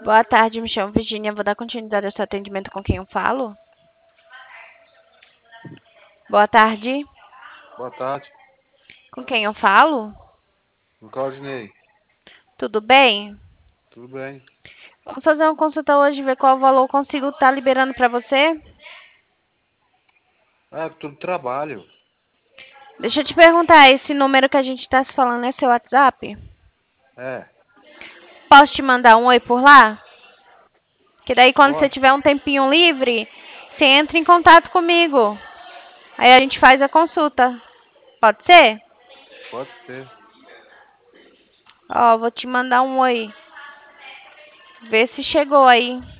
Boa tarde, me chamo Virginia. Vou dar continuidade ao seu atendimento com quem eu falo? Boa tarde. Boa tarde, Com quem eu falo? com Claudinei. Tudo bem? Tudo bem? Vamos fazer uma consulta hoje, ver qual valor eu consigo estar liberando para você? Tudo trabalho. Deixa eu te perguntar, esse número que a gente está se falando é seu WhatsApp? É, Posso te mandar um oi por lá? Que daí quando você pode, tiver um tempinho livre, você entra em contato comigo. Aí a gente faz a consulta. Pode ser? pode ser. Ó, vou te mandar um oi. Vê se chegou aí.